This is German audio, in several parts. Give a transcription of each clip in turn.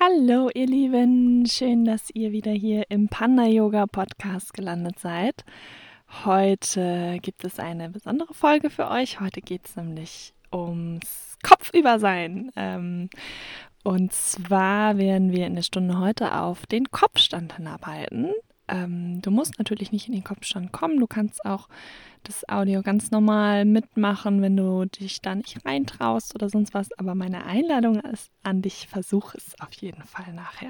Hallo ihr Lieben, schön, dass ihr wieder hier im Panda-Yoga-Podcast gelandet seid. Heute gibt es eine besondere Folge für euch. Heute geht es nämlich ums Kopfübersein. Und zwar werden wir in der Stunde heute auf den Kopfstand hinarbeiten. Du musst natürlich nicht in den Kopfstand kommen, du kannst auch das Audio ganz normal mitmachen, wenn du dich da nicht reintraust oder sonst was. Aber meine Einladung ist an dich, versuch es auf jeden Fall nachher.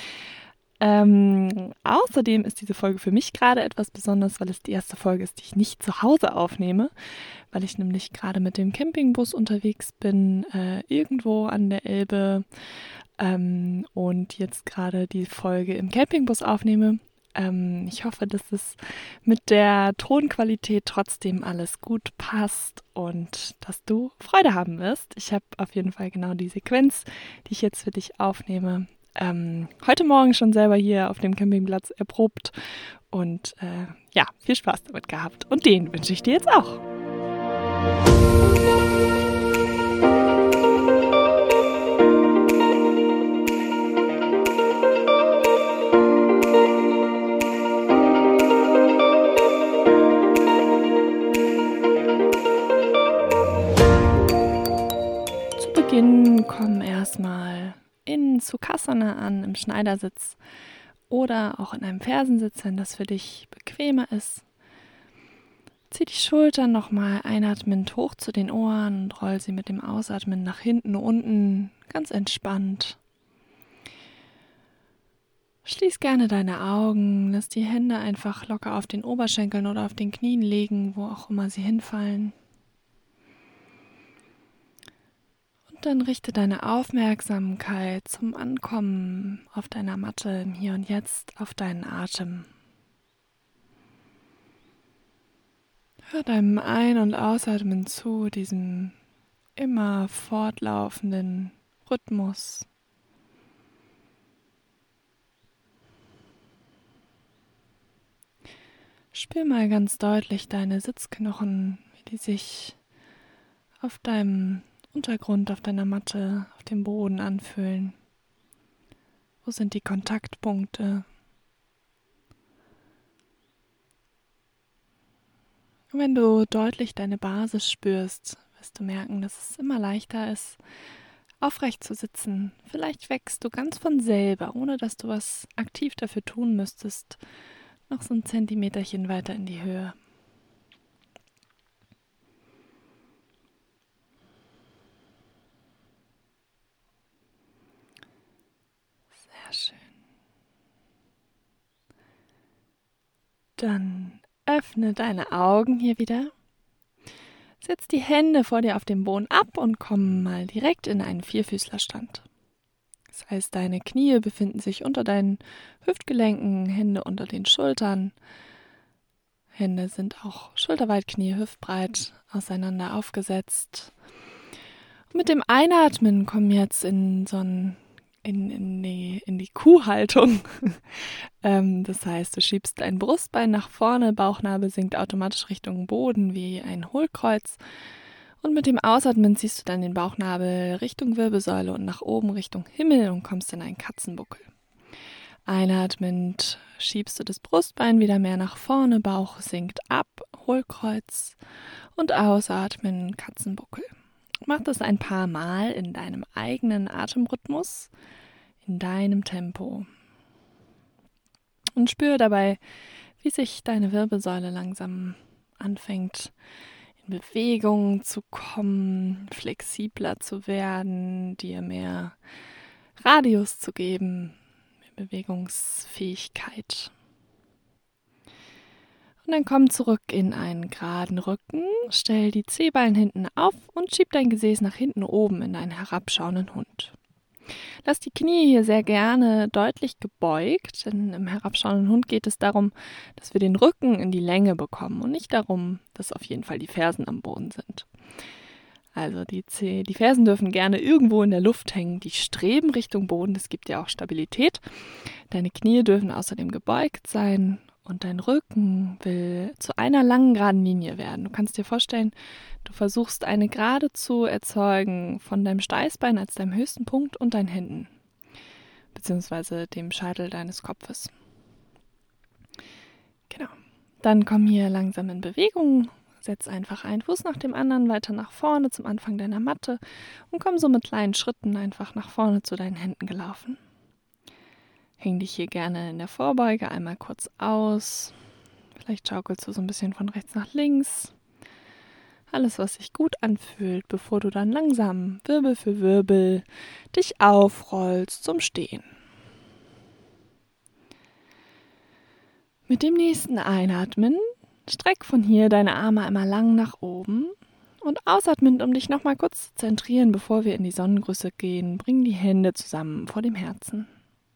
Außerdem ist diese Folge für mich gerade etwas Besonderes, weil es die erste Folge ist, die ich nicht zu Hause aufnehme, weil ich nämlich gerade mit dem Campingbus unterwegs bin, irgendwo an der Elbe und jetzt gerade die Folge im Campingbus aufnehme. Ich hoffe, dass es mit der Tonqualität trotzdem alles gut passt und dass du Freude haben wirst. Ich habe auf jeden Fall genau die Sequenz, die ich jetzt für dich aufnehme, heute Morgen schon selber hier auf dem Campingplatz erprobt und viel Spaß damit gehabt. Und den wünsche ich dir jetzt auch. Komm erstmal in Sukhasana an, im Schneidersitz oder auch in einem Fersensitz, wenn das für dich bequemer ist. Zieh die Schultern nochmal einatmend hoch zu den Ohren und roll sie mit dem Ausatmen nach hinten, unten, ganz entspannt. Schließ gerne deine Augen, lass die Hände einfach locker auf den Oberschenkeln oder auf den Knien liegen, wo auch immer sie hinfallen. Dann richte deine Aufmerksamkeit zum Ankommen auf deiner Matte im Hier und Jetzt auf deinen Atem. Hör deinem Ein- und Ausatmen zu, diesem immer fortlaufenden Rhythmus. Spür mal ganz deutlich deine Sitzknochen, wie die sich auf deinem Untergrund, auf deiner Matte, auf dem Boden anfühlen. Wo sind die Kontaktpunkte? Und wenn du deutlich deine Basis spürst, wirst du merken, dass es immer leichter ist, aufrecht zu sitzen. Vielleicht wächst du ganz von selber, ohne dass du was aktiv dafür tun müsstest, noch so ein Zentimeterchen weiter in die Höhe. Sehr schön. Dann öffne deine Augen hier wieder. Setz die Hände vor dir auf den Boden ab und komm mal direkt in einen Vierfüßlerstand. Das heißt, deine Knie befinden sich unter deinen Hüftgelenken, Hände unter den Schultern. Hände sind auch schulterweit, Knie hüftbreit auseinander aufgesetzt. Und mit dem Einatmen komm jetzt in die Kuhhaltung. Das heißt, du schiebst dein Brustbein nach vorne, Bauchnabel sinkt automatisch Richtung Boden wie ein Hohlkreuz. Und mit dem Ausatmen ziehst du dann den Bauchnabel Richtung Wirbelsäule und nach oben Richtung Himmel und kommst in einen Katzenbuckel. Einatmend schiebst du das Brustbein wieder mehr nach vorne, Bauch sinkt ab, Hohlkreuz und ausatmen, Katzenbuckel. Mach das ein paar Mal in deinem eigenen Atemrhythmus, in deinem Tempo. Und spüre dabei, wie sich deine Wirbelsäule langsam anfängt, in Bewegung zu kommen, flexibler zu werden, dir mehr Radius zu geben, mehr Bewegungsfähigkeit. Und dann komm zurück in einen geraden Rücken, stell die Zehballen hinten auf und schieb dein Gesäß nach hinten oben in einen herabschauenden Hund. Lass die Knie hier sehr gerne deutlich gebeugt, denn im herabschauenden Hund geht es darum, dass wir den Rücken in die Länge bekommen und nicht darum, dass auf jeden Fall die Fersen am Boden sind. Also die Fersen dürfen gerne irgendwo in der Luft hängen, die streben Richtung Boden, das gibt ja auch Stabilität. Deine Knie dürfen außerdem gebeugt sein und dein Rücken will zu einer langen, geraden Linie werden. Du kannst dir vorstellen, du versuchst eine Gerade zu erzeugen von deinem Steißbein als deinem höchsten Punkt und deinen Händen. beziehungsweise dem Scheitel deines Kopfes. Genau. Dann komm hier langsam in Bewegung. Setz einfach einen Fuß nach dem anderen weiter nach vorne zum Anfang deiner Matte und komm so mit kleinen Schritten einfach nach vorne zu deinen Händen gelaufen. Häng dich hier gerne in der Vorbeuge einmal kurz aus. Vielleicht schaukelst du so ein bisschen von rechts nach links. Alles, was sich gut anfühlt, bevor du dann langsam Wirbel für Wirbel dich aufrollst zum Stehen. Mit dem nächsten Einatmen streck von hier deine Arme einmal lang nach oben und ausatmend, um dich nochmal kurz zu zentrieren, bevor wir in die Sonnengrüße gehen, bring die Hände zusammen vor dem Herzen.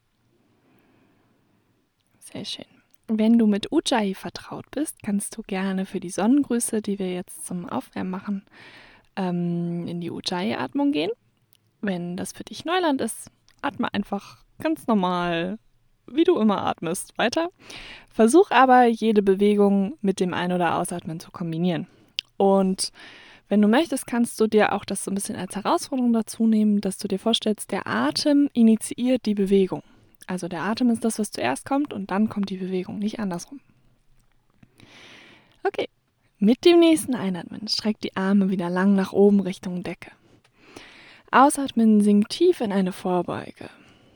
Sehr schön. Wenn du mit Ujjayi vertraut bist, kannst du gerne für die Sonnengrüße, die wir jetzt zum Aufwärmen machen, in die Ujjayi-Atmung gehen. Wenn das für dich Neuland ist, atme einfach ganz normal, wie du immer atmest, weiter. Versuch aber, jede Bewegung mit dem Ein- oder Ausatmen zu kombinieren. Und wenn du möchtest, kannst du dir auch das so ein bisschen als Herausforderung dazu nehmen, dass du dir vorstellst, der Atem initiiert die Bewegung. Also der Atem ist das, was zuerst kommt und dann kommt die Bewegung, nicht andersrum. Okay, mit dem nächsten Einatmen streck die Arme wieder lang nach oben Richtung Decke. Ausatmen, sink tief in eine Vorbeuge.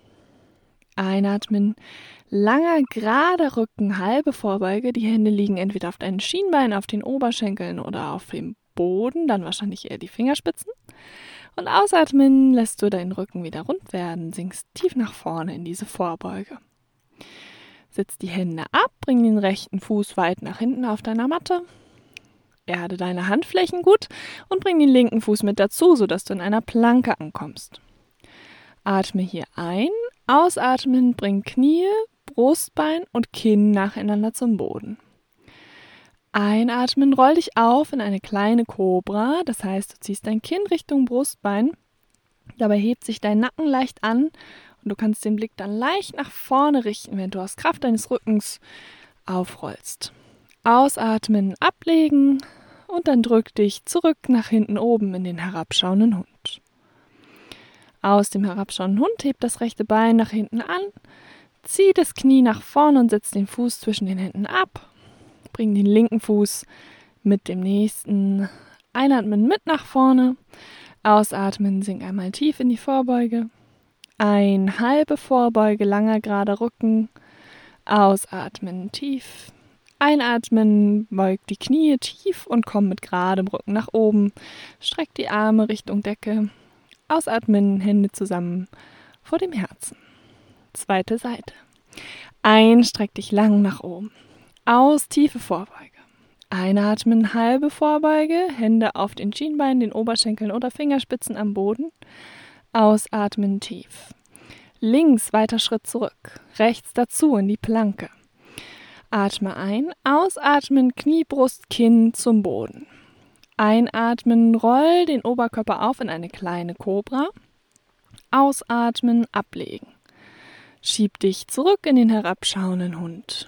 Einatmen, langer, gerader Rücken, halbe Vorbeuge. Die Hände liegen entweder auf deinen Schienbeinen, auf den Oberschenkeln oder auf dem Boden, dann wahrscheinlich eher die Fingerspitzen. Und ausatmen lässt du deinen Rücken wieder rund werden, sinkst tief nach vorne in diese Vorbeuge. Setz die Hände ab, bring den rechten Fuß weit nach hinten auf deiner Matte. Erde deine Handflächen gut und bring den linken Fuß mit dazu, sodass du in einer Planke ankommst. Atme hier ein, ausatmen, bring Knie, Brustbein und Kinn nacheinander zum Boden. Einatmen, roll dich auf in eine kleine Kobra, das heißt, du ziehst dein Kinn Richtung Brustbein. Dabei hebt sich dein Nacken leicht an und du kannst den Blick dann leicht nach vorne richten, wenn du aus Kraft deines Rückens aufrollst. Ausatmen, ablegen und dann drück dich zurück nach hinten oben in den herabschauenden Hund. Aus dem herabschauenden Hund heb das rechte Bein nach hinten an, zieh das Knie nach vorne und setz den Fuß zwischen den Händen ab. Bring den linken Fuß mit dem nächsten Einatmen mit nach vorne. Ausatmen, sink einmal tief in die Vorbeuge. Halbe Vorbeuge, langer, gerader Rücken. Ausatmen, tief. Einatmen, beug die Knie tief und komm mit geradem Rücken nach oben. Streck die Arme Richtung Decke. Ausatmen, Hände zusammen vor dem Herzen. Zweite Seite. Streck dich lang nach oben. Aus, tiefe Vorbeuge. Einatmen, halbe Vorbeuge, Hände auf den Schienbeinen, den Oberschenkeln oder Fingerspitzen am Boden. Ausatmen, tief. Links, weiter Schritt zurück. Rechts dazu in die Planke. Atme ein, ausatmen, Knie, Brust, Kinn zum Boden. Einatmen, roll den Oberkörper auf in eine kleine Kobra. Ausatmen, ablegen. Schieb dich zurück in den herabschauenden Hund.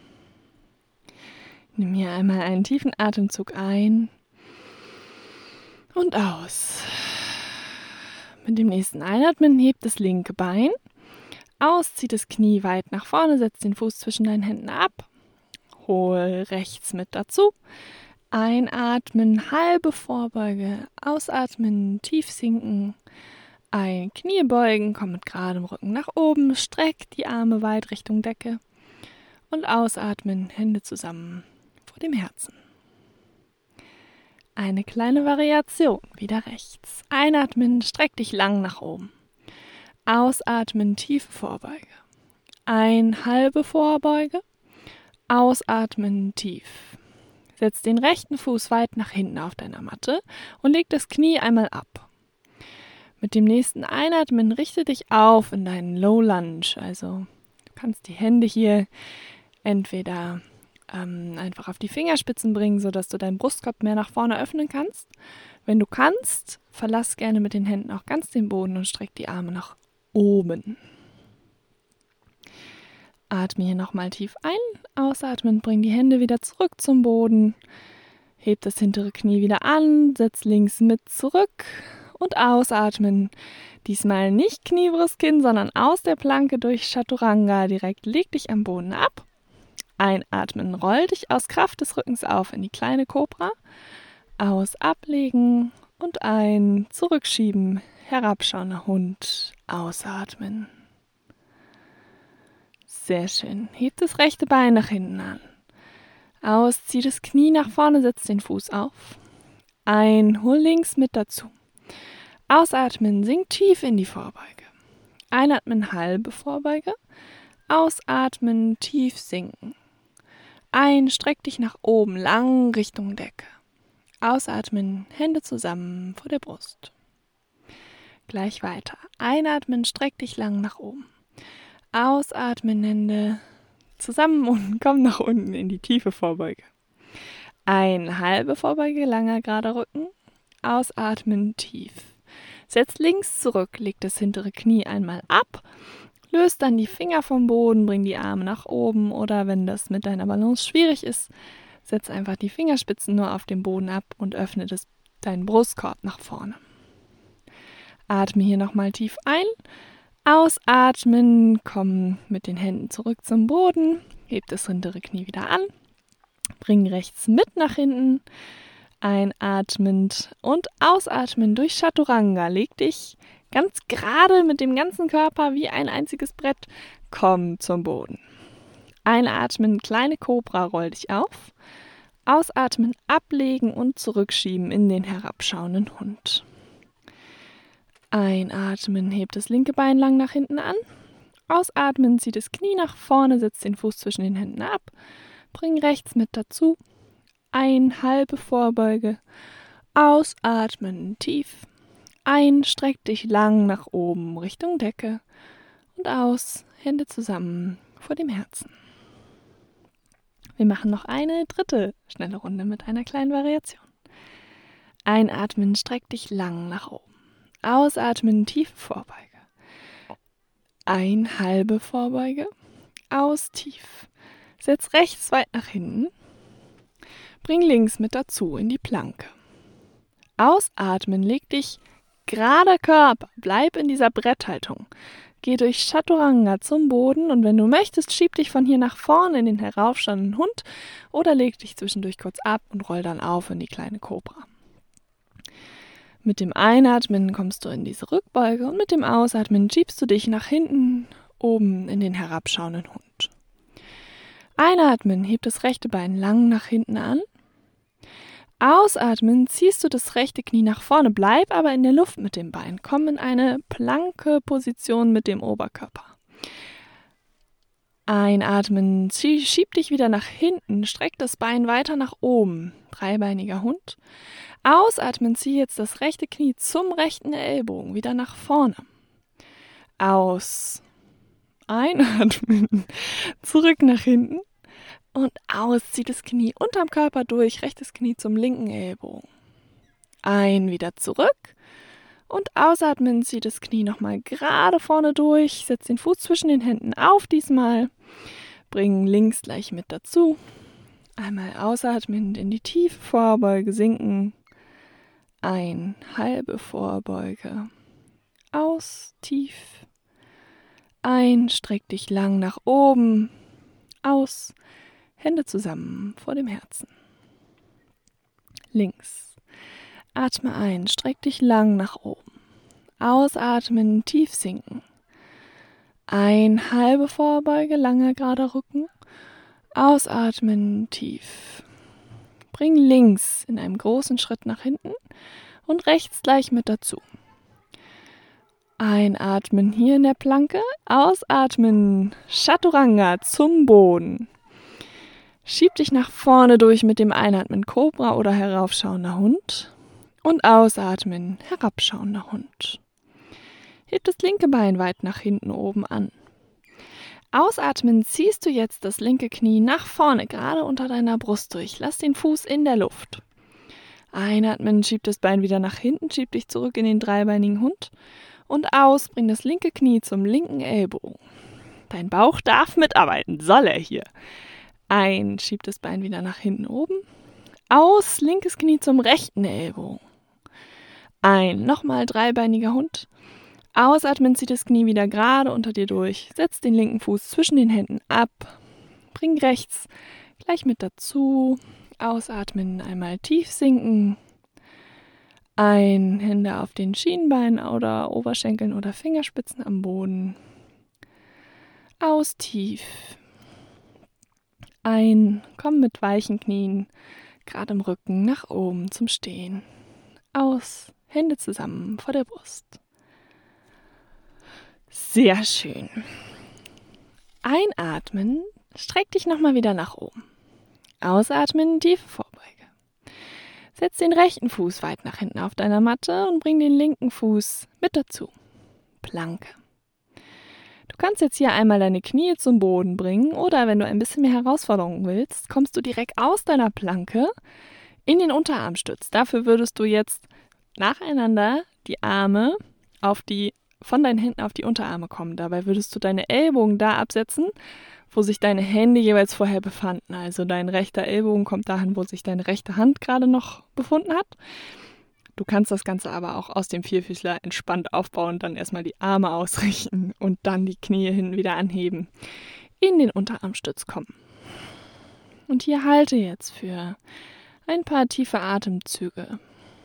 Nimm hier einmal einen tiefen Atemzug ein und aus. Mit dem nächsten Einatmen hebt das linke Bein. Aus, zieht das Knie weit nach vorne, setzt den Fuß zwischen deinen Händen ab. Hol rechts mit dazu. Einatmen, halbe Vorbeuge. Ausatmen, tief sinken. Knie beugen, komm mit geradem Rücken nach oben. Streck die Arme weit Richtung Decke. Und ausatmen, Hände zusammen vor dem Herzen. Eine kleine Variation, wieder rechts. Einatmen, streck dich lang nach oben. Ausatmen, tiefe Vorbeuge. Halbe Vorbeuge. Ausatmen, tief. Setz den rechten Fuß weit nach hinten auf deiner Matte und leg das Knie einmal ab. Mit dem nächsten Einatmen richte dich auf in deinen Low Lunge. Also du kannst die Hände hier entweder einfach auf die Fingerspitzen bringen, sodass du deinen Brustkorb mehr nach vorne öffnen kannst. Wenn du kannst, verlass gerne mit den Händen auch ganz den Boden und streck die Arme nach oben. Atme hier nochmal tief ein, ausatmen, bring die Hände wieder zurück zum Boden, heb das hintere Knie wieder an, setz links mit zurück und ausatmen. Diesmal nicht Kniebrustkin, sondern aus der Planke durch Chaturanga direkt. Leg dich am Boden ab. Einatmen, roll dich aus Kraft des Rückens auf in die kleine Kobra. Aus, ablegen und ein, zurückschieben, herabschauender Hund, ausatmen. Sehr schön. Heb das rechte Bein nach hinten an. Aus, zieh das Knie nach vorne, setz den Fuß auf. Ein, hol links mit dazu. Ausatmen, sink tief in die Vorbeuge. Einatmen, halbe Vorbeuge. Ausatmen, tief sinken. Ein, streck dich nach oben, lang Richtung Decke. Ausatmen, Hände zusammen vor der Brust. Gleich weiter. Einatmen, streck dich lang nach oben. Ausatmen, Hände zusammen und komm nach unten in die tiefe Vorbeuge. Ein, halbe Vorbeuge, langer gerader Rücken. Ausatmen, tief. Setz links zurück, leg das hintere Knie einmal ab. Löst dann die Finger vom Boden, bring die Arme nach oben oder wenn das mit deiner Balance schwierig ist, setz einfach die Fingerspitzen nur auf den Boden ab und öffne deinen Brustkorb nach vorne. Atme hier nochmal tief ein. Ausatmen, komm mit den Händen zurück zum Boden. Heb das hintere Knie wieder an. Bring rechts mit nach hinten. Einatmend und ausatmen durch Chaturanga. Leg dich ganz gerade mit dem ganzen Körper wie ein einziges Brett. Komm zum Boden. Einatmen, kleine Kobra, roll dich auf. Ausatmen, ablegen und zurückschieben in den herabschauenden Hund. Einatmen, heb das linke Bein lang nach hinten an. Ausatmen, zieh das Knie nach vorne, setz den Fuß zwischen den Händen ab. Bring rechts mit dazu. Ein, halbe Vorbeuge. Ausatmen, tief. Ein, streck dich lang nach oben Richtung Decke. Und aus, Hände zusammen vor dem Herzen. Wir machen noch eine dritte schnelle Runde mit einer kleinen Variation. Einatmen, streck dich lang nach oben. Ausatmen, tiefe Vorbeuge. Ein, halbe Vorbeuge. Aus, tief. Setz rechts weit nach hinten. Bring links mit dazu in die Planke. Ausatmen, leg dich gerader Körper. Bleib in dieser Bretthaltung. Geh durch Chaturanga zum Boden und wenn du möchtest, schieb dich von hier nach vorne in den heraufstehenden Hund oder leg dich zwischendurch kurz ab und roll dann auf in die kleine Kobra. Mit dem Einatmen kommst du in diese Rückbeuge und mit dem Ausatmen schiebst du dich nach hinten oben in den herabschauenden Hund. Einatmen, heb das rechte Bein lang nach hinten an. Ausatmen, ziehst du das rechte Knie nach vorne, bleib aber in der Luft mit dem Bein. Komm in eine Planke-Position mit dem Oberkörper. Einatmen, schieb dich wieder nach hinten, streck das Bein weiter nach oben. Dreibeiniger Hund. Ausatmen, zieh jetzt das rechte Knie zum rechten Ellbogen, wieder nach vorne. Aus. Einatmen, zurück nach hinten. Und aus, zieh das Knie unterm Körper durch, rechtes Knie zum linken Ellbogen. Ein, wieder zurück. Und ausatmen, zieh das Knie nochmal gerade vorne durch. Setz den Fuß zwischen den Händen auf diesmal. Bring links gleich mit dazu. Einmal ausatmend in die tiefe Vorbeuge sinken. Ein, halbe Vorbeuge. Aus, tief. Ein, streck dich lang nach oben. Aus. Hände zusammen vor dem Herzen. Links. Atme ein, streck dich lang nach oben. Ausatmen, tief sinken. Ein, halbe Vorbeuge, langer gerader Rücken. Ausatmen, tief. Bring links in einem großen Schritt nach hinten und rechts gleich mit dazu. Einatmen hier in der Planke. Ausatmen, Chaturanga zum Boden. Schieb dich nach vorne durch mit dem Einatmen Kobra oder heraufschauender Hund und ausatmen herabschauender Hund. Heb das linke Bein weit nach hinten oben an. Ausatmen ziehst du jetzt das linke Knie nach vorne, gerade unter deiner Brust durch. Lass den Fuß in der Luft. Einatmen, schieb das Bein wieder nach hinten, schieb dich zurück in den dreibeinigen Hund und aus, bring das linke Knie zum linken Ellbogen. Dein Bauch darf mitarbeiten, soll er hier. Ein, schieb das Bein wieder nach hinten oben. Aus, linkes Knie zum rechten Ellbogen. Ein, nochmal dreibeiniger Hund. Ausatmen, zieht das Knie wieder gerade unter dir durch. Setz den linken Fuß zwischen den Händen ab. Bring rechts gleich mit dazu. Ausatmen, einmal tief sinken. Ein, Hände auf den Schienbeinen oder Oberschenkeln oder Fingerspitzen am Boden. Aus, tief. Ein, komm mit weichen Knien, gerade im Rücken, nach oben zum Stehen. Aus, Hände zusammen vor der Brust. Sehr schön. Einatmen, streck dich nochmal wieder nach oben. Ausatmen, tiefe Vorbeuge. Setz den rechten Fuß weit nach hinten auf deiner Matte und bring den linken Fuß mit dazu. Planke. Du kannst jetzt hier einmal deine Knie zum Boden bringen oder wenn du ein bisschen mehr Herausforderung willst, kommst du direkt aus deiner Planke in den Unterarmstütz. Dafür würdest du jetzt nacheinander die Arme von deinen Händen auf die Unterarme kommen. Dabei würdest du deine Ellbogen da absetzen, wo sich deine Hände jeweils vorher befanden. Also dein rechter Ellbogen kommt dahin, wo sich deine rechte Hand gerade noch befunden hat. Du kannst das Ganze aber auch aus dem Vierfüßler entspannt aufbauen, dann erstmal die Arme ausrichten und dann die Knie hinten wieder anheben. In den Unterarmstütz kommen. Und hier halte jetzt für ein paar tiefe Atemzüge.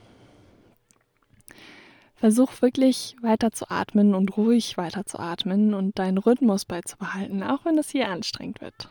Versuch wirklich weiter zu atmen und ruhig weiter zu atmen und deinen Rhythmus beizubehalten, auch wenn es hier anstrengend wird.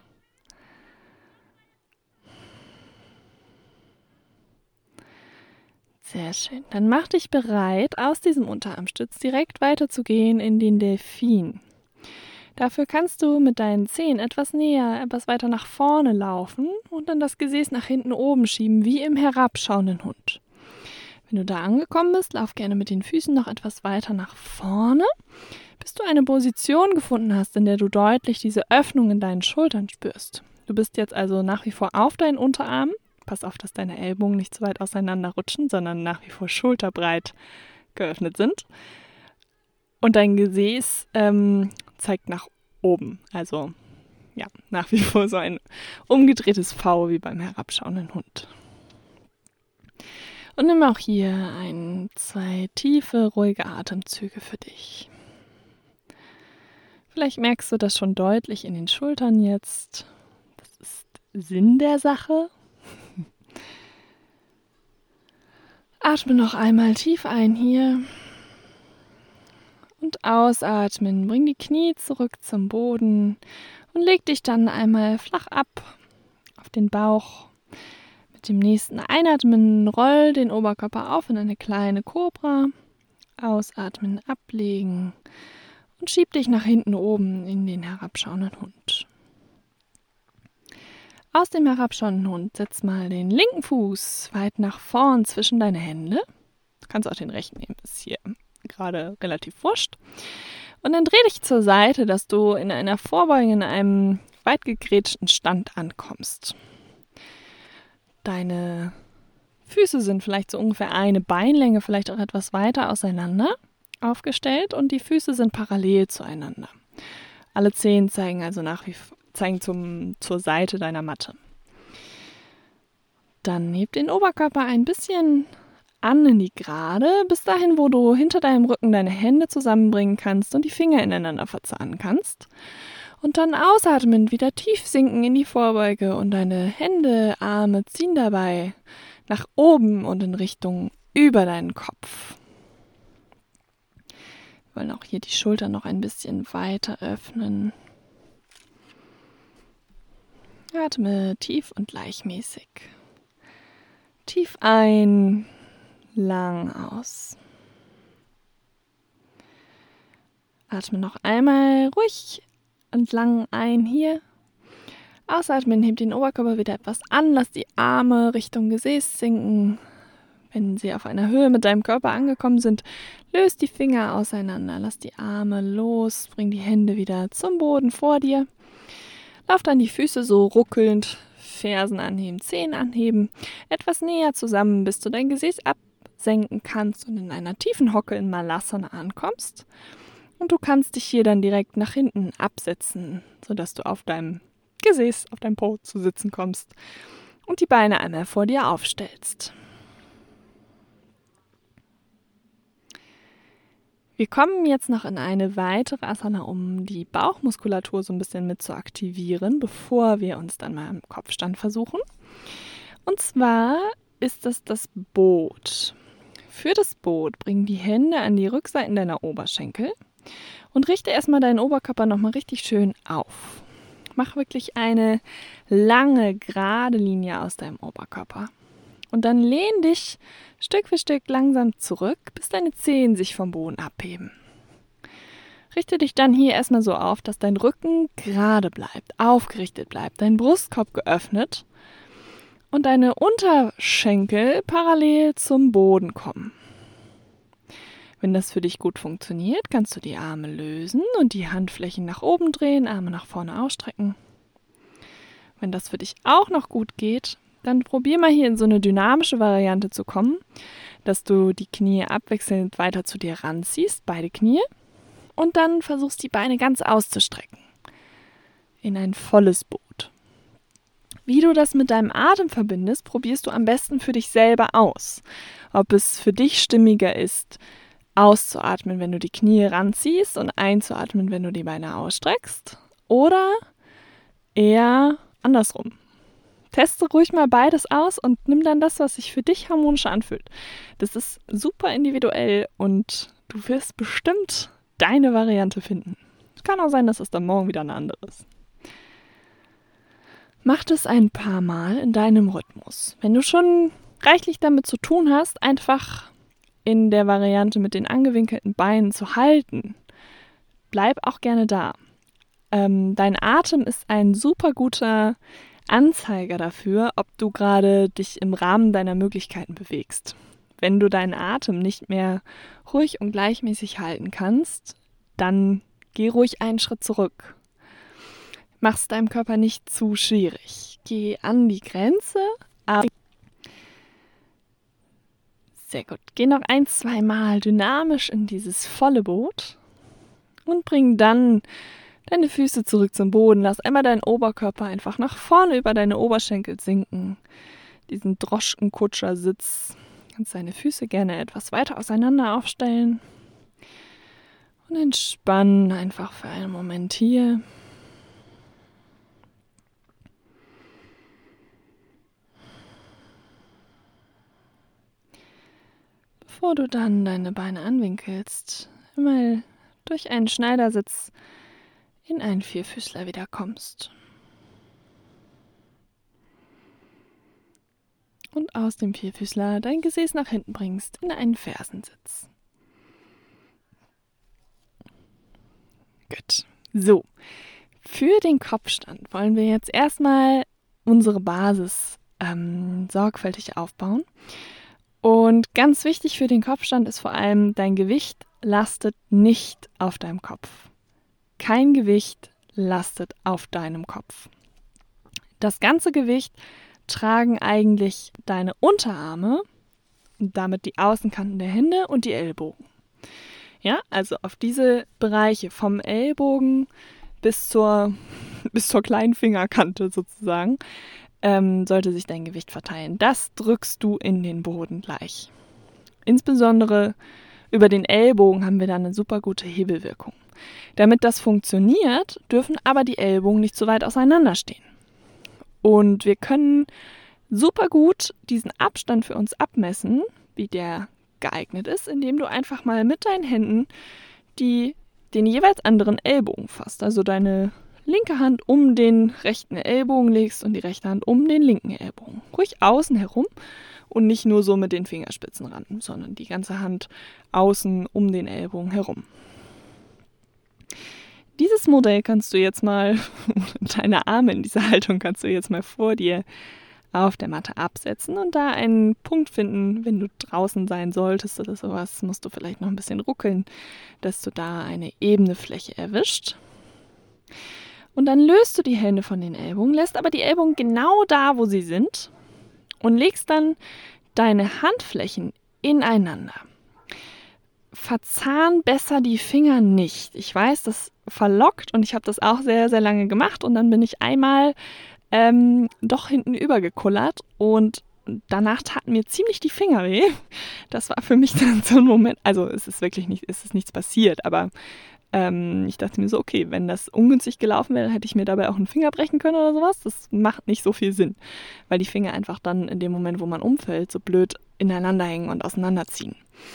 Sehr schön. Dann mach dich bereit, aus diesem Unterarmstütz direkt weiterzugehen in den Delfin. Dafür kannst du mit deinen Zehen etwas näher, etwas weiter nach vorne laufen und dann das Gesäß nach hinten oben schieben, wie im herabschauenden Hund. Wenn du da angekommen bist, lauf gerne mit den Füßen noch etwas weiter nach vorne, bis du eine Position gefunden hast, in der du deutlich diese Öffnung in deinen Schultern spürst. Du bist jetzt also nach wie vor auf deinen Unterarmen. Pass auf, dass deine Ellbogen nicht zu weit auseinander rutschen, sondern nach wie vor schulterbreit geöffnet sind. Und dein Gesäß zeigt nach oben. Also ja, nach wie vor so ein umgedrehtes V wie beim herabschauenden Hund. Und nimm auch hier 2 tiefe, ruhige Atemzüge für dich. Vielleicht merkst du das schon deutlich in den Schultern jetzt. Das ist Sinn der Sache. Atme noch einmal tief ein hier. Und ausatmen. Bring die Knie zurück zum Boden und leg dich dann einmal flach ab auf den Bauch. Mit dem nächsten Einatmen roll den Oberkörper auf in eine kleine Kobra. Ausatmen, ablegen und schieb dich nach hinten oben in den herabschauenden Hund. Aus dem herabschauenden Hund setz mal den linken Fuß weit nach vorn zwischen deine Hände. Du kannst auch den rechten nehmen, ist hier gerade relativ wurscht. Und dann dreh dich zur Seite, dass du in einer Vorbeuge in einem weit gegrätschten Stand ankommst. Deine Füße sind vielleicht so ungefähr eine Beinlänge, vielleicht auch etwas weiter auseinander aufgestellt und die Füße sind parallel zueinander. Alle Zehen zeigen also zur Seite deiner Matte. Dann heb den Oberkörper ein bisschen an in die Gerade, bis dahin, wo du hinter deinem Rücken deine Hände zusammenbringen kannst und die Finger ineinander verzahnen kannst. Und dann ausatmen, wieder tief sinken in die Vorbeuge und deine Hände, Arme ziehen dabei nach oben und in Richtung über deinen Kopf. Wir wollen auch hier die Schultern noch ein bisschen weiter öffnen. Atme tief und gleichmäßig. Tief ein, lang aus. Atme noch einmal ruhig und lang ein hier. Ausatmen, heb den Oberkörper wieder etwas an, lass die Arme Richtung Gesäß sinken. Wenn sie auf einer Höhe mit deinem Körper angekommen sind, löst die Finger auseinander, lass die Arme los, bring die Hände wieder zum Boden vor dir. Lauf dann die Füße so ruckelnd, Fersen anheben, Zehen anheben, etwas näher zusammen, bis du dein Gesäß absenken kannst und in einer tiefen Hocke in Malasana ankommst. Und du kannst dich hier dann direkt nach hinten absetzen, sodass du auf deinem Gesäß, auf deinem Po zu sitzen kommst und die Beine einmal vor dir aufstellst. Wir kommen jetzt noch in eine weitere Asana, um die Bauchmuskulatur so ein bisschen mit zu aktivieren, bevor wir uns dann mal im Kopfstand versuchen. Und zwar ist das Boot. Für das Boot bring die Hände an die Rückseiten deiner Oberschenkel und richte erstmal deinen Oberkörper nochmal richtig schön auf. Mach wirklich eine lange, gerade Linie aus deinem Oberkörper. Und dann lehn dich Stück für Stück langsam zurück, bis deine Zehen sich vom Boden abheben. Richte dich dann hier erstmal so auf, dass dein Rücken gerade bleibt, aufgerichtet bleibt, dein Brustkorb geöffnet und deine Unterschenkel parallel zum Boden kommen. Wenn das für dich gut funktioniert, kannst du die Arme lösen und die Handflächen nach oben drehen, Arme nach vorne ausstrecken. Wenn das für dich auch noch gut geht, dann probier mal hier in so eine dynamische Variante zu kommen, dass du die Knie abwechselnd weiter zu dir ranziehst, beide Knie, und dann versuchst die Beine ganz auszustrecken in ein volles Boot. Wie du das mit deinem Atem verbindest, probierst du am besten für dich selber aus. Ob es für dich stimmiger ist, auszuatmen, wenn du die Knie ranziehst und einzuatmen, wenn du die Beine ausstreckst, oder eher andersrum. Teste ruhig mal beides aus und nimm dann das, was sich für dich harmonisch anfühlt. Das ist super individuell und du wirst bestimmt deine Variante finden. Es kann auch sein, dass es dann morgen wieder eine andere ist. Mach das ein paar Mal in deinem Rhythmus. Wenn du schon reichlich damit zu tun hast, einfach in der Variante mit den angewinkelten Beinen zu halten, bleib auch gerne da. Dein Atem ist ein super guter Anzeiger dafür, ob du gerade dich im Rahmen deiner Möglichkeiten bewegst. Wenn du deinen Atem nicht mehr ruhig und gleichmäßig halten kannst, dann geh ruhig einen Schritt zurück. Mach's deinem Körper nicht zu schwierig. Geh an die Grenze. Sehr gut. Geh noch 1-2 Mal dynamisch in dieses volle Boot und bring dann deine Füße zurück zum Boden. Lass einmal deinen Oberkörper einfach nach vorne über deine Oberschenkel sinken. Diesen Droschkenkutscher-Sitz. Du kannst deine Füße gerne etwas weiter auseinander aufstellen. Und entspannen einfach für einen Moment hier. Bevor du dann deine Beine anwinkelst, einmal durch einen Schneidersitz in einen Vierfüßler wieder kommst. Und aus dem Vierfüßler dein Gesäß nach hinten bringst in einen Fersensitz. Gut. So, für den Kopfstand wollen wir jetzt erstmal unsere Basis sorgfältig aufbauen. Und ganz wichtig für den Kopfstand ist vor allem, dein Gewicht lastet nicht auf deinem Kopf. Kein Gewicht lastet auf deinem Kopf. Das ganze Gewicht tragen eigentlich deine Unterarme und damit die Außenkanten der Hände und die Ellbogen. Ja, also auf diese Bereiche vom Ellbogen bis zur kleinen Fingerkante sozusagen sollte sich dein Gewicht verteilen. Das drückst du in den Boden gleich. Insbesondere über den Ellbogen haben wir da eine super gute Hebelwirkung. Damit das funktioniert, dürfen aber die Ellbogen nicht so weit auseinander stehen. Und wir können super gut diesen Abstand für uns abmessen, wie der geeignet ist, indem du einfach mal mit deinen Händen den jeweils anderen Ellbogen fasst. Also deine linke Hand um den rechten Ellbogen legst und die rechte Hand um den linken Ellbogen. Ruhig außen herum und nicht nur so mit den Fingerspitzen ran, sondern die ganze Hand außen um den Ellbogen herum. Dieses Modell kannst du jetzt mal, deine Arme in dieser Haltung kannst du jetzt mal vor dir auf der Matte absetzen und da einen Punkt finden, wenn du draußen sein solltest oder sowas, musst du vielleicht noch ein bisschen ruckeln, dass du da eine ebene Fläche erwischt. Und dann löst du die Hände von den Ellbogen, lässt aber die Ellbogen genau da, wo sie sind und legst dann deine Handflächen ineinander. Verzahn besser die Finger nicht. Ich weiß, das verlockt und ich habe das auch sehr, sehr lange gemacht und dann bin ich einmal doch hinten übergekullert und danach taten mir ziemlich die Finger weh. Das war für mich dann so ein Moment, also es ist nichts passiert, aber ich dachte mir so, okay, wenn das ungünstig gelaufen wäre, hätte ich mir dabei auch einen Finger brechen können oder sowas. Das macht nicht so viel Sinn, weil die Finger einfach dann in dem Moment, wo man umfällt, so blöd ineinander hängen und auseinanderziehen.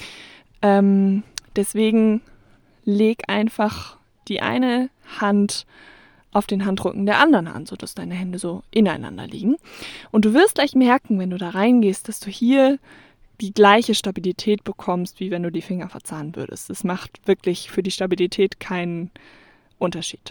Deswegen leg einfach die eine Hand auf den Handrücken der anderen Hand, sodass deine Hände so ineinander liegen. Und du wirst gleich merken, wenn du da reingehst, dass du hier die gleiche Stabilität bekommst, wie wenn du die Finger verzahnen würdest. Das macht wirklich für die Stabilität keinen Unterschied.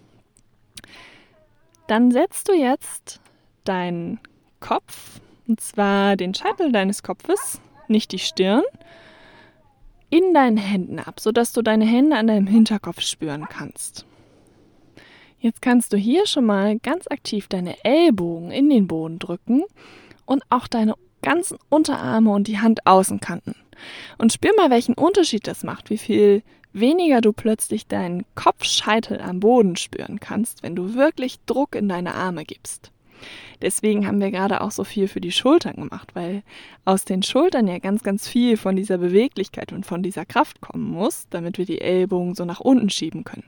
Dann setzt du jetzt deinen Kopf, und zwar den Scheitel deines Kopfes, nicht die Stirn, in deinen Händen ab, sodass du deine Hände an deinem Hinterkopf spüren kannst. Jetzt kannst du hier schon mal ganz aktiv deine Ellbogen in den Boden drücken und auch deine ganzen Unterarme und die Handaußenkanten. Und spür mal, welchen Unterschied das macht, wie viel weniger du plötzlich deinen Kopfscheitel am Boden spüren kannst, wenn du wirklich Druck in deine Arme gibst. Deswegen haben wir gerade auch so viel für die Schultern gemacht, weil aus den Schultern ja ganz, ganz viel von dieser Beweglichkeit und von dieser Kraft kommen muss, damit wir die Ellbogen so nach unten schieben können.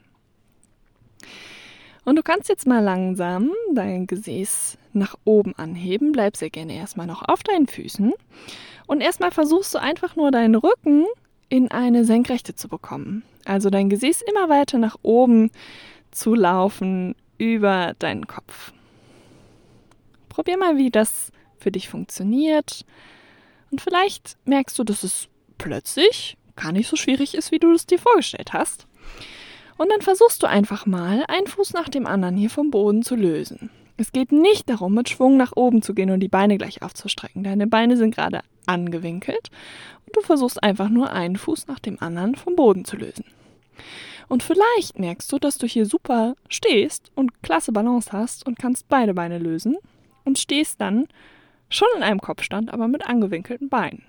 Und du kannst jetzt mal langsam dein Gesäß nach oben anheben. Bleib sehr gerne erstmal noch auf deinen Füßen. Und erstmal versuchst du einfach nur deinen Rücken in eine Senkrechte zu bekommen. Also dein Gesäß immer weiter nach oben zu laufen über deinen Kopf. Probier mal, wie das für dich funktioniert. Und vielleicht merkst du, dass es plötzlich gar nicht so schwierig ist, wie du es dir vorgestellt hast. Und dann versuchst du einfach mal, einen Fuß nach dem anderen hier vom Boden zu lösen. Es geht nicht darum, mit Schwung nach oben zu gehen und die Beine gleich aufzustrecken. Deine Beine sind gerade angewinkelt und du versuchst einfach nur einen Fuß nach dem anderen vom Boden zu lösen. Und vielleicht merkst du, dass du hier super stehst und klasse Balance hast und kannst beide Beine lösen und stehst dann schon in einem Kopfstand, aber mit angewinkelten Beinen.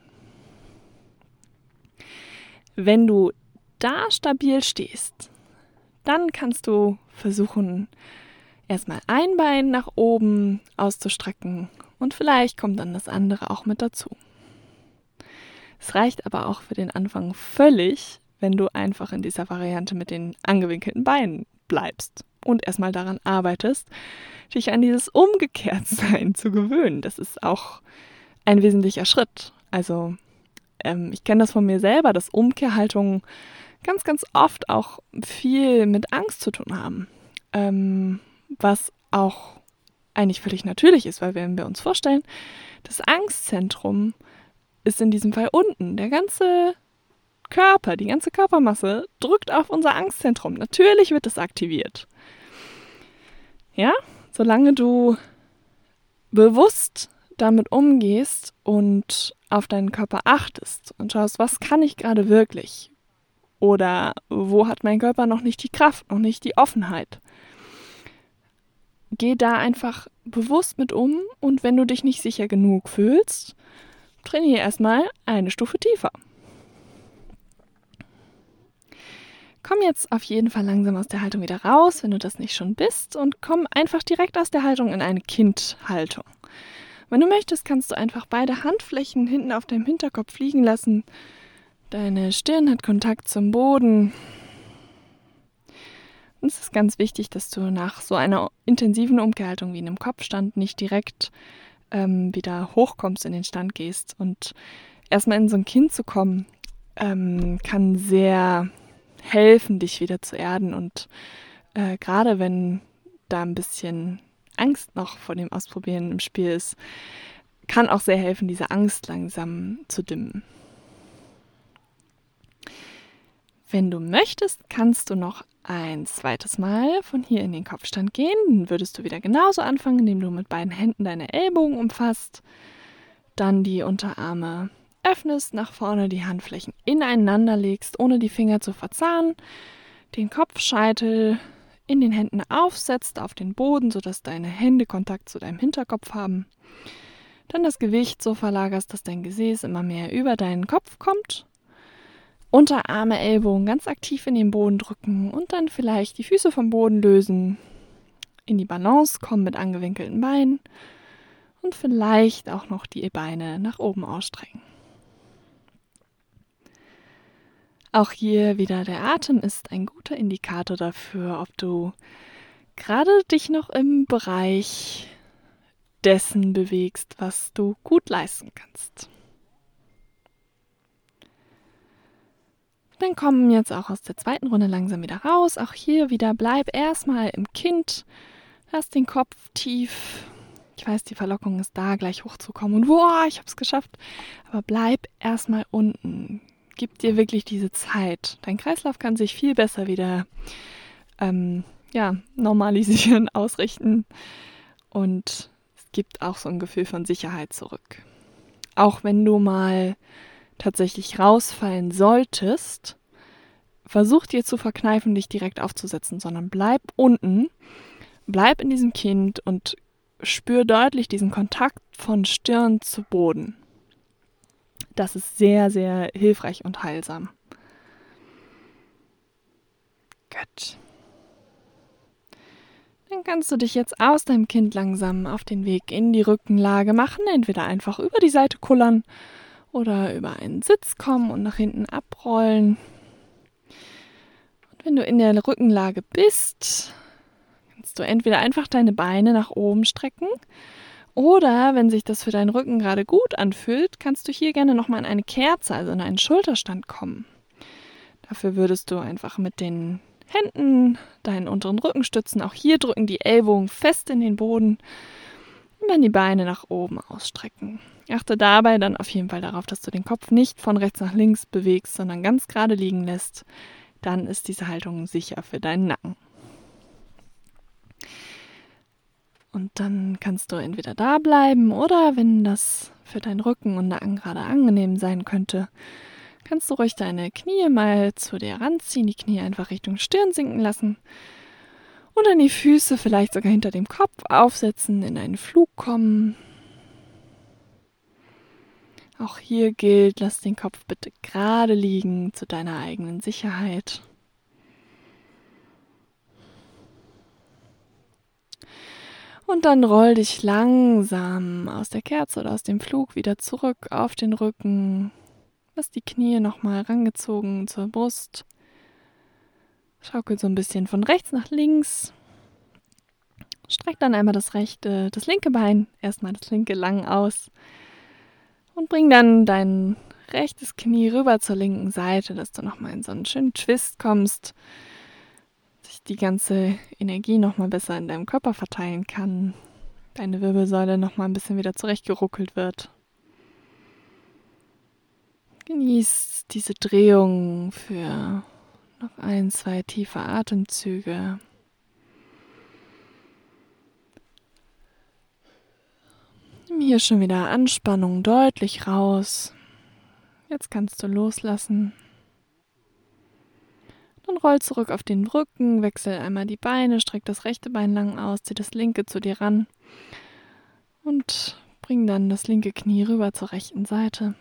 Wenn du da stabil stehst, dann kannst du versuchen, erstmal ein Bein nach oben auszustrecken und vielleicht kommt dann das andere auch mit dazu. Es reicht aber auch für den Anfang völlig, wenn du einfach in dieser Variante mit den angewinkelten Beinen bleibst und erstmal daran arbeitest, dich an dieses Umgekehrtsein zu gewöhnen. Das ist auch ein wesentlicher Schritt. Also ich kenne das von mir selber, dass Umkehrhaltungen ganz, ganz oft auch viel mit Angst zu tun haben, was auch eigentlich völlig natürlich ist, weil wenn wir uns vorstellen, das Angstzentrum ist in diesem Fall unten. Der ganze Körper, die ganze Körpermasse drückt auf unser Angstzentrum. Natürlich wird es aktiviert. Ja, solange du bewusst damit umgehst und auf deinen Körper achtest und schaust, was kann ich gerade wirklich? Oder wo hat mein Körper noch nicht die Kraft, noch nicht die Offenheit? Geh da einfach bewusst mit um und wenn du dich nicht sicher genug fühlst, trainiere erstmal eine Stufe tiefer. Komm jetzt auf jeden Fall langsam aus der Haltung wieder raus, wenn du das nicht schon bist, und komm einfach direkt aus der Haltung in eine Kindhaltung. Wenn du möchtest, kannst du einfach beide Handflächen hinten auf deinem Hinterkopf liegen lassen. Deine Stirn hat Kontakt zum Boden. Und es ist ganz wichtig, dass du nach so einer intensiven Umkehrhaltung wie in einem Kopfstand nicht direkt wieder hochkommst, in den Stand gehst. Und erstmal in so ein Kind zu kommen, kann sehr helfen, dich wieder zu erden. Und gerade wenn da ein bisschen Angst noch vor dem Ausprobieren im Spiel ist, kann auch sehr helfen, diese Angst langsam zu dimmen. Wenn du möchtest, kannst du noch ein zweites Mal von hier in den Kopfstand gehen. Dann würdest du wieder genauso anfangen, indem du mit beiden Händen deine Ellbogen umfasst, dann die Unterarme öffnest, nach vorne die Handflächen ineinander legst, ohne die Finger zu verzahnen, den Kopfscheitel in den Händen aufsetzt auf den Boden, sodass deine Hände Kontakt zu deinem Hinterkopf haben. Dann das Gewicht so verlagerst, dass dein Gesäß immer mehr über deinen Kopf kommt. Unterarme, Ellbogen ganz aktiv in den Boden drücken und dann vielleicht die Füße vom Boden lösen, in die Balance kommen mit angewinkelten Beinen und vielleicht auch noch die Beine nach oben ausstrecken. Auch hier wieder der Atem ist ein guter Indikator dafür, ob du gerade dich noch im Bereich dessen bewegst, was du gut leisten kannst. Dann kommen jetzt auch aus der zweiten Runde langsam wieder raus. Auch hier wieder bleib erstmal im Kind. Lass den Kopf tief. Ich weiß, die Verlockung ist da, gleich hochzukommen und wow, ich hab's geschafft. Aber bleib erstmal unten. Gib dir wirklich diese Zeit. Dein Kreislauf kann sich viel besser wieder normalisieren, ausrichten. Und es gibt auch so ein Gefühl von Sicherheit zurück. Auch wenn du mal tatsächlich rausfallen solltest, versuch dir zu verkneifen, dich direkt aufzusetzen, sondern bleib unten, bleib in diesem Kind und spür deutlich diesen Kontakt von Stirn zu Boden. Das ist sehr, sehr hilfreich und heilsam. Gut. Dann kannst du dich jetzt aus deinem Kind langsam auf den Weg in die Rückenlage machen, entweder einfach über die Seite kullern oder über einen Sitz kommen und nach hinten abrollen. Und wenn du in der Rückenlage bist, kannst du entweder einfach deine Beine nach oben strecken oder, wenn sich das für deinen Rücken gerade gut anfühlt, kannst du hier gerne nochmal in eine Kerze, also in einen Schulterstand kommen. Dafür würdest du einfach mit den Händen deinen unteren Rücken stützen. Auch hier drücken die Ellbogen fest in den Boden und dann die Beine nach oben ausstrecken. Achte dabei dann auf jeden Fall darauf, dass du den Kopf nicht von rechts nach links bewegst, sondern ganz gerade liegen lässt. Dann ist diese Haltung sicher für deinen Nacken. Und dann kannst du entweder da bleiben oder, wenn das für deinen Rücken und Nacken gerade angenehm sein könnte, kannst du ruhig deine Knie mal zu dir ranziehen, die Knie einfach Richtung Stirn sinken lassen und dann die Füße vielleicht sogar hinter dem Kopf aufsetzen, in einen Flug kommen. Auch hier gilt, lass den Kopf bitte gerade liegen zu deiner eigenen Sicherheit. Und dann roll dich langsam aus der Kerze oder aus dem Flug wieder zurück auf den Rücken. Lass die Knie nochmal rangezogen zur Brust. Schaukel so ein bisschen von rechts nach links. Streck dann einmal das linke Bein, erstmal das linke lang aus. Und bring dann dein rechtes Knie rüber zur linken Seite, dass du nochmal in so einen schönen Twist kommst. Sich die ganze Energie nochmal besser in deinem Körper verteilen kann. Deine Wirbelsäule nochmal ein bisschen wieder zurechtgeruckelt wird. Genieß diese Drehung für noch 1, 2 tiefe Atemzüge. Nimm hier schon wieder Anspannung deutlich raus. Jetzt kannst du loslassen. Dann roll zurück auf den Rücken, wechsel einmal die Beine, streck das rechte Bein lang aus, zieh das linke zu dir ran und bring dann das linke Knie rüber zur rechten Seite.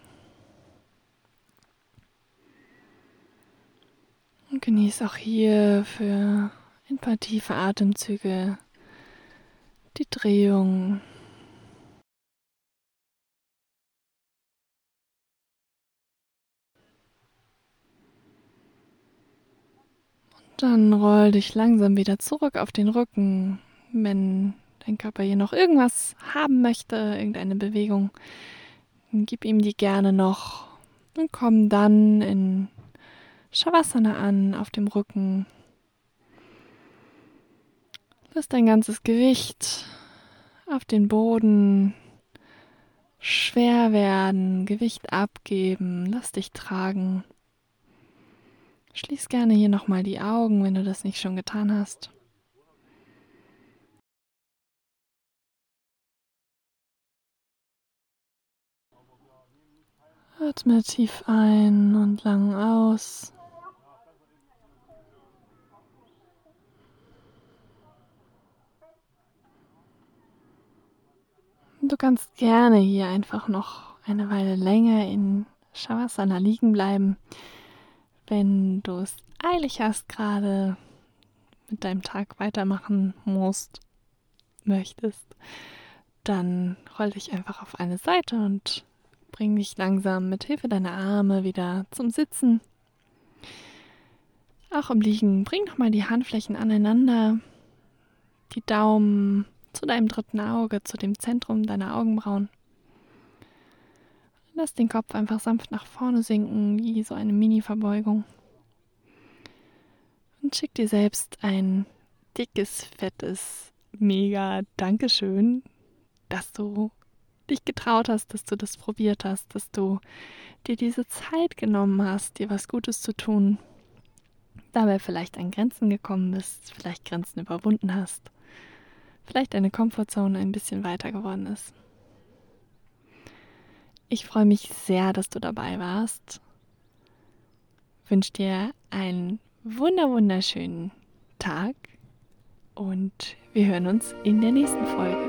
Und genieß auch hier für ein paar tiefe Atemzüge die Drehung. Dann roll dich langsam wieder zurück auf den Rücken. Wenn dein Körper hier noch irgendwas haben möchte, irgendeine Bewegung, dann gib ihm die gerne noch und komm dann in Shavasana an, auf dem Rücken. Lass dein ganzes Gewicht auf den Boden schwer werden, Gewicht abgeben, lass dich tragen. Schließ gerne hier nochmal die Augen, wenn du das nicht schon getan hast. Atme tief ein und lang aus. Du kannst gerne hier einfach noch eine Weile länger in Shavasana liegen bleiben. Wenn du es eilig hast, gerade mit deinem Tag weitermachen möchtest, dann roll dich einfach auf eine Seite und bring dich langsam mit Hilfe deiner Arme wieder zum Sitzen. Auch im Liegen, bring nochmal die Handflächen aneinander, die Daumen zu deinem dritten Auge, zu dem Zentrum deiner Augenbrauen. Lass den Kopf einfach sanft nach vorne sinken, wie so eine Mini-Verbeugung. Und schick dir selbst ein dickes, fettes, mega Dankeschön, dass du dich getraut hast, dass du das probiert hast, dass du dir diese Zeit genommen hast, dir was Gutes zu tun, dabei vielleicht an Grenzen gekommen bist, vielleicht Grenzen überwunden hast, vielleicht deine Komfortzone ein bisschen weiter geworden ist. Ich freue mich sehr, dass du dabei warst. Wünsche dir einen wunderschönen Tag und wir hören uns in der nächsten Folge.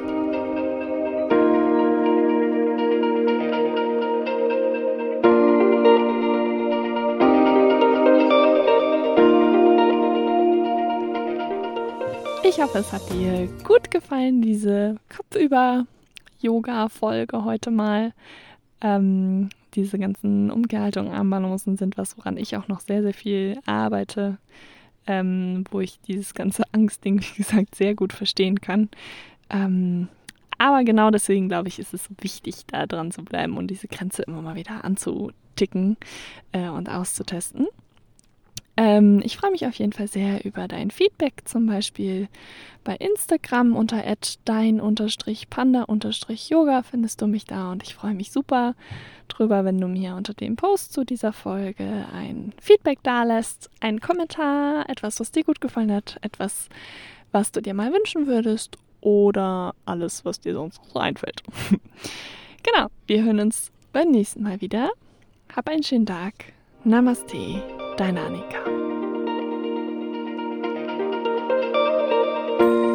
Ich hoffe, es hat dir gut gefallen, diese Kopfüber-Yoga-Folge heute mal. Diese ganzen Umkehrhaltungen, Armbalancen sind was, woran ich auch noch sehr, sehr viel arbeite, wo ich dieses ganze Angstding, wie gesagt, sehr gut verstehen kann. Aber genau deswegen, glaube ich, ist es wichtig, da dran zu bleiben und diese Grenze immer mal wieder anzuticken und auszutesten. Ich freue mich auf jeden Fall sehr über dein Feedback, zum Beispiel bei Instagram unter @dein_panda_yoga findest du mich da und ich freue mich super drüber, wenn du mir unter dem Post zu dieser Folge ein Feedback dalässt, einen Kommentar, etwas, was dir gut gefallen hat, etwas, was du dir mal wünschen würdest oder alles, was dir sonst noch so einfällt. Genau, wir hören uns beim nächsten Mal wieder. Hab einen schönen Tag. Namaste, deine Annika.